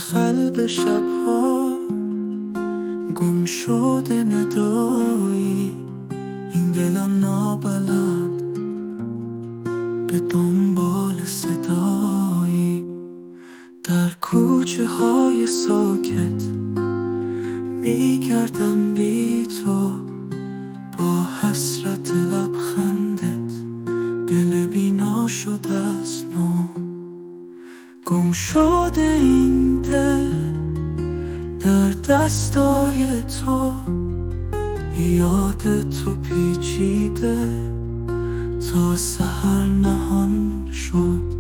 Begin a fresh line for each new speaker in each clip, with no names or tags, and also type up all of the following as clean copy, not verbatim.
قلب شبها گم شده ندایی، این دلم نابلد به دنبال صدایی. در کوچه های ساکت میگردم بی تو، با حسرت لبخندت دل بینا شده از نو. گم شده این دل در دستای تو، یاد تو پیچیده تا سحر نهان شد.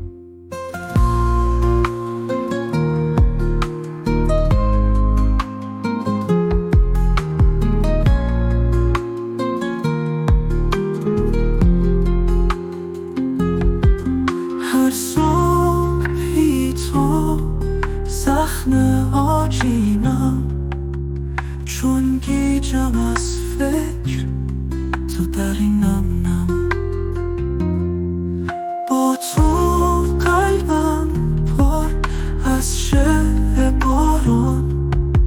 هر صبحی تو زخم آجینم، چون گیجم از فکر تو در این نم. با تو قلبم پر از شعر باران،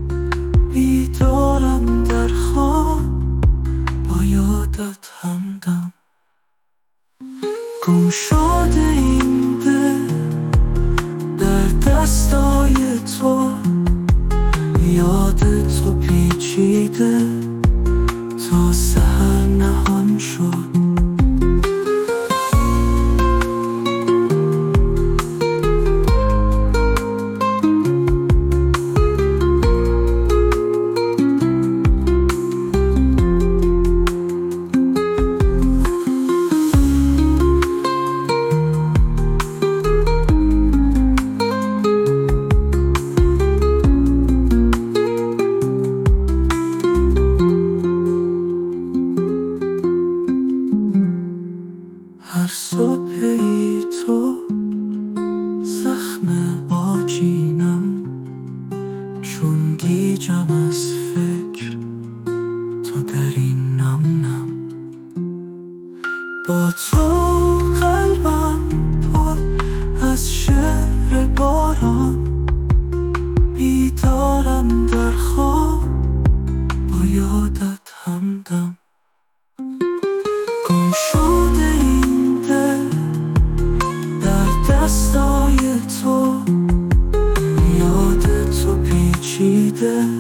بیدارم در خواب با یادت همدم. گم شده این دل در دستای تو، یاد تو پیچیده تا سحر نهان شد. هر صبحی تو زخم آجینم، چون گیجم از فکر تو در این نم. با تو قلبم پر از شعر باران، بیدارم در خواب با یادت همدم. گم شده این دل در دستای تو، یاد تو پیچیده